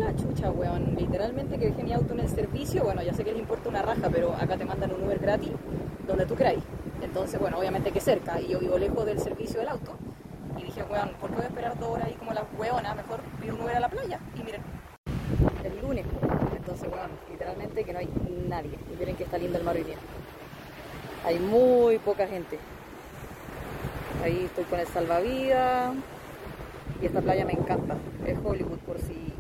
la chucha, weón. Literalmente que dejé mi auto en el servicio. Bueno, ya sé que les importa una raja, pero acá te mandan un Uber gratis donde tú queráis. Entonces, bueno, obviamente que cerca. Y yo vivo lejos del servicio del auto. Y dije, weón, ¿por qué voy a esperar 2 horas ahí como la weona? Mejor pido un Uber a la playa. Y miren, el lunes. Entonces, weón, literalmente que no hay nadie. Y miren que está lindo el mar hoy día. Hay muy poca gente. Ahí estoy con el salvavidas. Y esta playa me encanta. Es Hollywood por si